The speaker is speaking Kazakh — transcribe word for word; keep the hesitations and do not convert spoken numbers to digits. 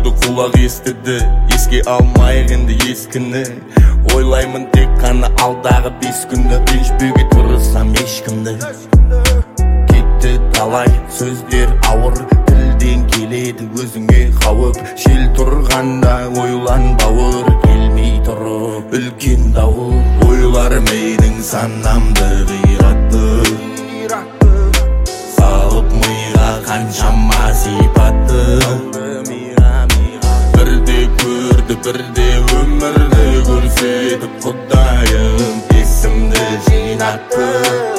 болды құлақ естіді. Еске алмайық енді ескіні, ойлаймын тек қана алдағы бес күнді. Ренжбеуге тырысам ешкімді. Кетті талай сөздер ауыр, тілден келеді өзіңе қауіп. Жел тұрғанда ойлан бауыр, келмей тұрып үлкен дауыл. Ойлар менің санамды қиратты, салып миға қаншама сипатты. Бірде көрді, бірде өмірді көрсетіп Құдайым есімді жинатты.